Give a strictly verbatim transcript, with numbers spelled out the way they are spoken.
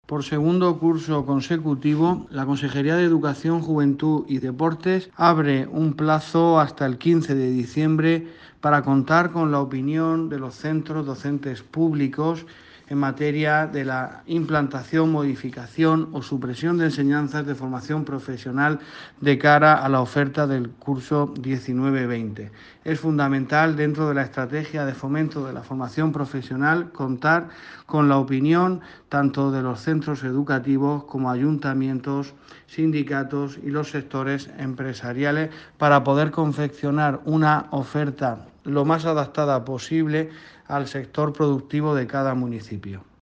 Por segundo curso consecutivo, la Consejería de Educación, Juventud y Deportes abre un plazo hasta el quince de diciembre para contar con la opinión de los centros docentes públicos en materia de la implantación, modificación o supresión de enseñanzas de formación profesional de cara a la oferta del curso diecinueve veinte. Es fundamental, dentro de la estrategia de fomento de la formación profesional, contar con la opinión tanto de los centros educativos como ayuntamientos, sindicatos y los sectores empresariales para poder confeccionar una oferta lo más adaptada posible al sector productivo de cada municipio.